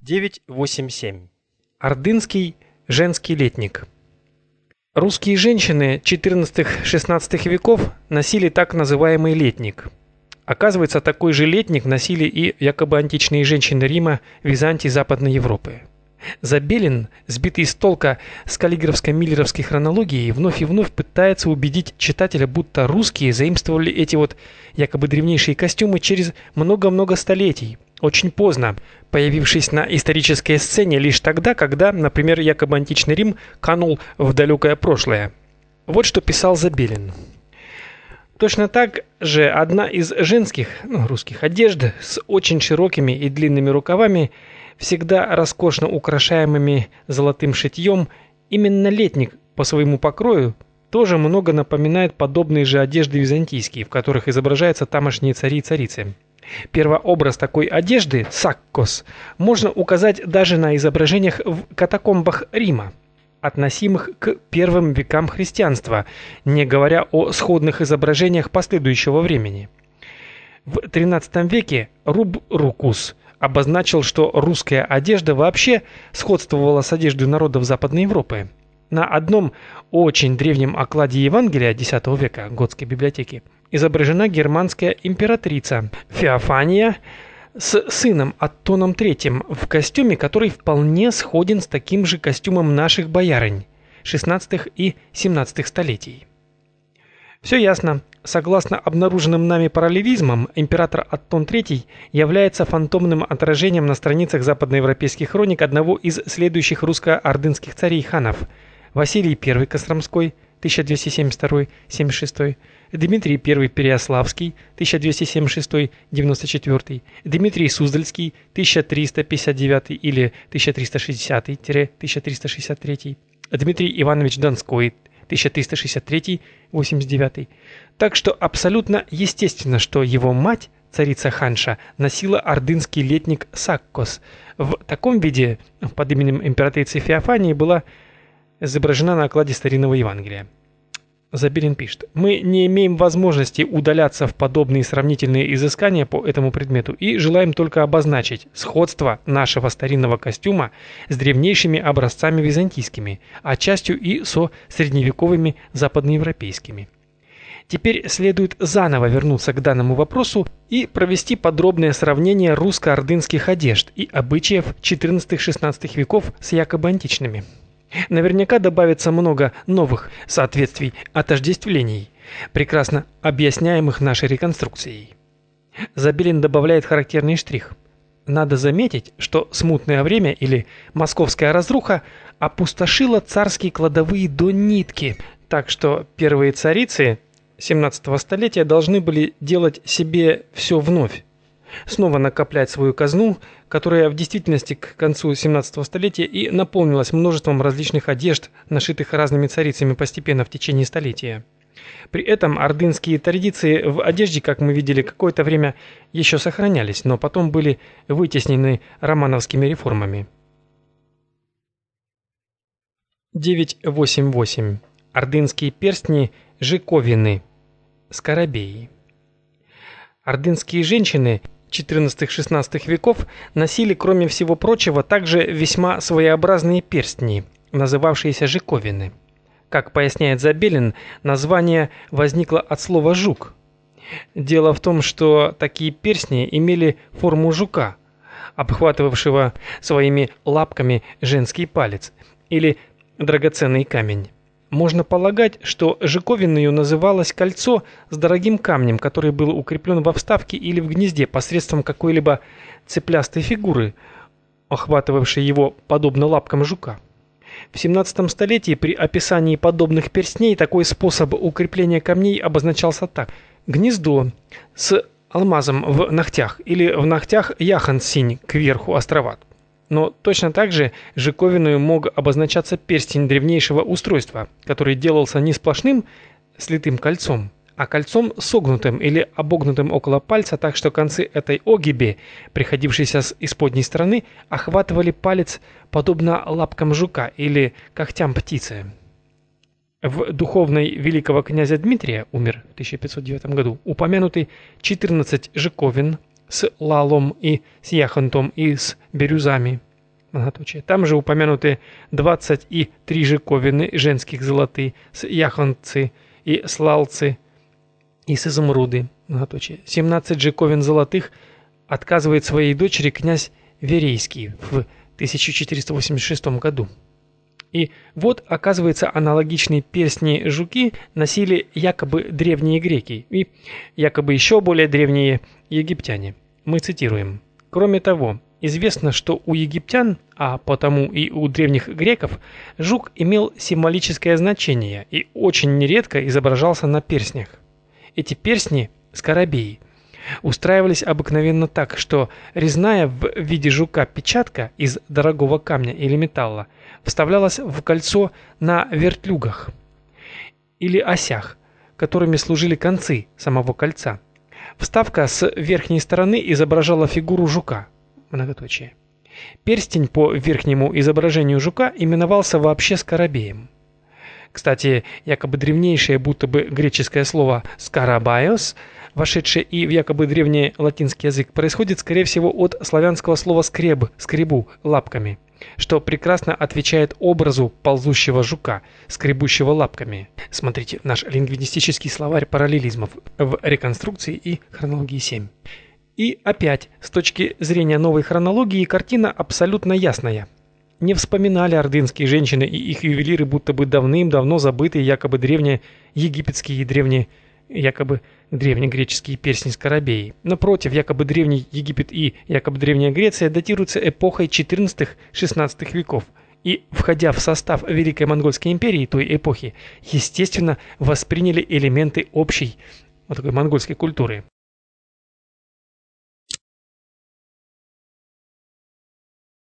987. Ордынский женский летник. Русские женщины XIV-XVI веков носили так называемый летник. Оказывается, такой же летник носили и якобы античные женщины Рима, Византии, Западной Европы. Забелин, сбитый с толка с каллиграфско-миллеровской хронологией, вновь и вновь пытается убедить читателя, будто русские заимствовали эти якобы древнейшие костюмы через много-много столетий, очень поздно, появившись на исторической сцене лишь тогда, когда, например, якобы античный Рим канул в далекое прошлое. Вот что писал Забелин. Точно так же одна из женских, русских одежд с очень широкими и длинными рукавами, всегда роскошно украшаемыми золотым шитьем, именно летник по своему покрою тоже много напоминает подобные же одежды византийские, в которых изображаются тамошние цари и царицы. Первообраз такой одежды, саккос, можно указать даже на изображениях в катакомбах Рима, относимых к первым векам христианства, не говоря о сходных изображениях последующего времени. В XIII веке Рубрукус обозначил, что русская одежда вообще сходствовала с одеждой народов Западной Европы. На одном очень древнем окладе Евангелия X века Готской библиотеки изображена германская императрица Феофания с сыном Аттоном III в костюме, который вполне сходен с таким же костюмом наших боярынь XVI и XVII столетий. Все ясно. Согласно обнаруженным нами параллелизмам, император Аттон III является фантомным отражением на страницах западноевропейских хроник одного из следующих русско-ордынских царей-ханов: Василий I Костромской, 1272-76, Дмитрий I Переяславский, 1276-94, Дмитрий Суздальский, 1359 или 1360-1363, Дмитрий Иванович Донской, 1363-89. Так что абсолютно естественно, что его мать, царица Ханша, носила ордынский летник саккос. В таком виде под именем императрицы Феофании была изображена на окладе старинного Евангелия. Забелин пишет: «Мы не имеем возможности удаляться в подобные сравнительные изыскания по этому предмету и желаем только обозначить сходство нашего старинного костюма с древнейшими образцами византийскими, а частью и со средневековыми западноевропейскими. Теперь следует заново вернуться к данному вопросу и провести подробное сравнение русско-ордынских одежд и обычаев XIV-XVI веков с якобы античными. Наверняка добавится много новых соответствий, отождествлений, прекрасно объясняемых нашей реконструкцией». Забелин добавляет характерный штрих. Надо заметить, что смутное время или московская разруха опустошила царские кладовые до нитки, так что первые царицы XVII столетия должны были делать себе все вновь, снова накоплять свою казну, которая в действительности к концу XVII столетия и наполнилась множеством различных одежд, нашитых разными царицами постепенно в течение столетия. При этом ордынские традиции в одежде, как мы видели, какое-то время еще сохранялись, но потом были вытеснены романовскими реформами. 988. Ордынские перстни Жиковины. Скоробеи. Ордынские женщины XIV-XVI веков носили, кроме всего прочего, также весьма своеобразные перстни, называвшиеся жиковины. Как поясняет Забелин, название возникло от слова «жук». Дело в том, что такие перстни имели форму жука, обхватывавшего своими лапками женский палец или драгоценный камень. Можно полагать, что жиковиною называлось кольцо с дорогим камнем, который был укреплен во вставке или в гнезде посредством какой-либо цеплястой фигуры, охватывавшей его подобно лапкам жука. В XVII столетии при описании подобных перстней такой способ укрепления камней обозначался так: гнездо с алмазом в ногтях или в ногтях яхонсинь кверху островат. Но точно так же жиковиною мог обозначаться перстень древнейшего устройства, который делался не сплошным слитым кольцом, а кольцом согнутым или обогнутым около пальца, так что концы этой огиби, приходившейся с исподней стороны, охватывали палец подобно лапкам жука или когтям птицы. В духовной великого князя Дмитрия, умер в 1509 году, упомянуты 14 жиковин с лалом и с яхонтом и с бирюзами. многоточие. Там же упомянуты 23 жиковины женских золотые, с яхонцы и слалцы и с изумруды, многоточие. 17 жиковин золотых отказывает своей дочери князь Верейский в 1486 году. И вот, оказывается, аналогичные перстни-жуки носили якобы древние греки и якобы еще более древние египтяне. Мы цитируем. Кроме того, известно, что у египтян, а потому и у древних греков, жук имел символическое значение и очень нередко изображался на перстнях. Эти перстни, скоробеи, устраивались обыкновенно так, что резная в виде жука печатка из дорогого камня или металла вставлялась в кольцо на вертлюгах или осях, которыми служили концы самого кольца. Вставка с верхней стороны изображала фигуру жука, многоточие. Перстень по верхнему изображению жука именовался вообще скоробеем. Кстати, якобы древнейшее, будто бы греческое слово «скарабайос», вошедшее и в якобы древний латинский язык, происходит, скорее всего, от славянского слова «скреб», «скребу», «лапками», что прекрасно отвечает образу ползущего жука, скребущего лапками. Смотрите наш лингвистический словарь параллелизмов в реконструкции и хронологии 7. И опять, с точки зрения новой хронологии, картина абсолютно ясная. Не вспоминали ордынские женщины и их ювелиры будто бы давным-давно забытые якобы древнеегипетские и якобы древнегреческие перстни-скоробеи. Напротив, якобы Древний Египет и якобы Древняя Греция датируются эпохой XIV-XVI веков и, входя в состав Великой Монгольской империи той эпохи, естественно, восприняли элементы общей вот такой монгольской культуры.